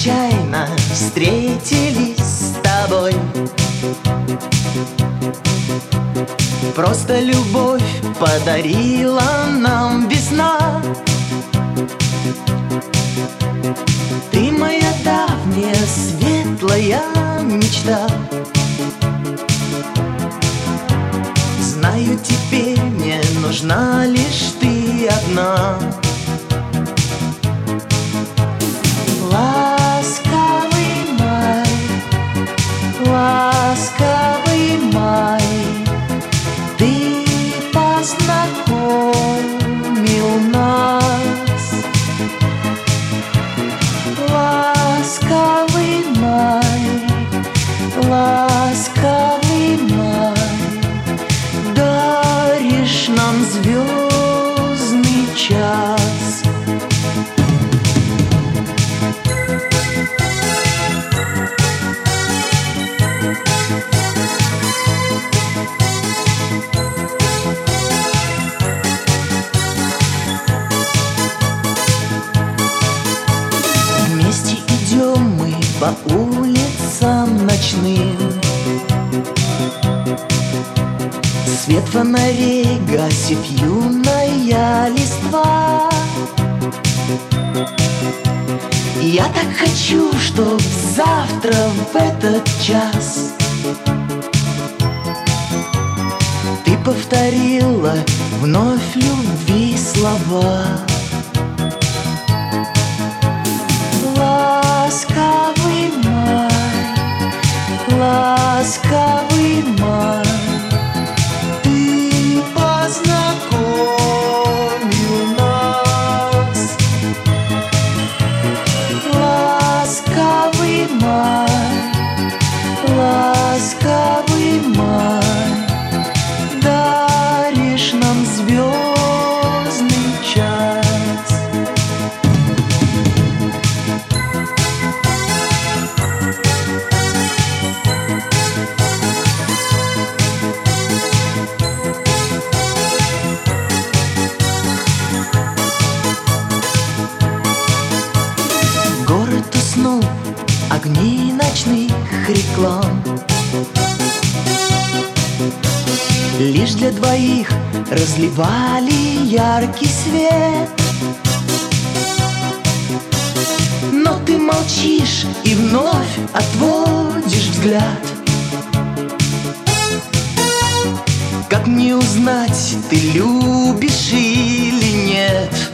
случайно встретились с тобой. Просто любовь подарила нам весна. Ты моя давняя светлая мечта. Знаю, теперь мне нужна лишь ты одна. Ласковый май, ласковый май, ты познакомил нас. Ласковый май, ласковый май, даришь нам звездный час. Вместе идем мы по улицам ночным. Свет фонарей гасит юная листва. Я так хочу, чтоб завтра в этот час ты повторила вновь любви слова. Ласковый май, ласковый май, ты познакомил нас. Ласковый май, ласковый май, даришь нам звездный час. Город уснул, огни ночных реклам. Лишь для двоих разливали яркий свет. Но ты молчишь и вновь отводишь взгляд. Как мне узнать, ты любишь или нет?